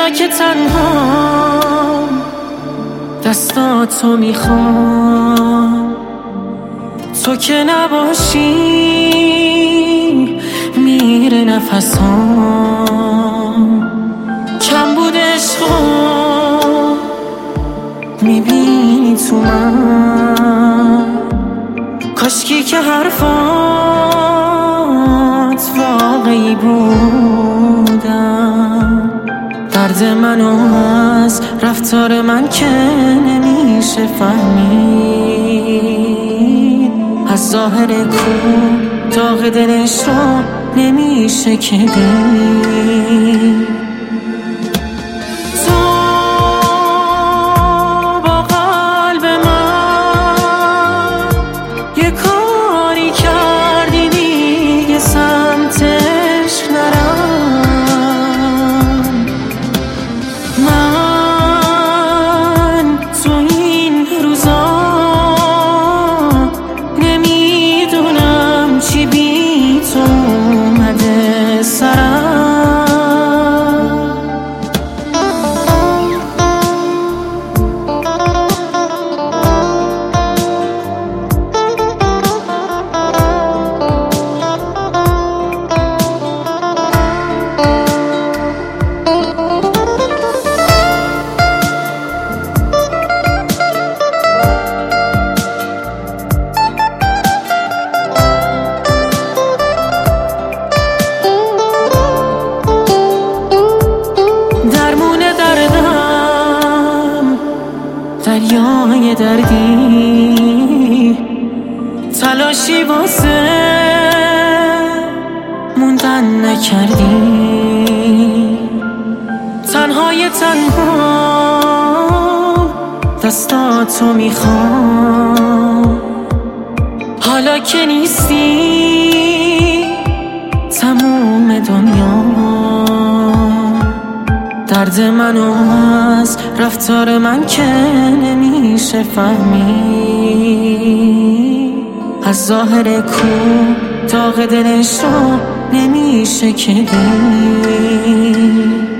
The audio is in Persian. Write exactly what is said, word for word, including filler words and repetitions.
اینجا که تنها دستاتو میخوام، تو که نباشی میره نفسام. کم بود عشقا میبینی تو من، کاشکی که حرفات واقعی بودم. درد منو از رفتار من که نمیشه فهمید، از ظاهر کو داغ دلش را نمیشه که دید. دریای دردی تلاشی واسه موندن نکردی، تنهای تنها دستاتو میخوام. حالا که نیستی تموم دنیا، درد منو از رفتار من که نمیشه فهمید، از ظاهر کو داغ دلش را نمیشه که دید.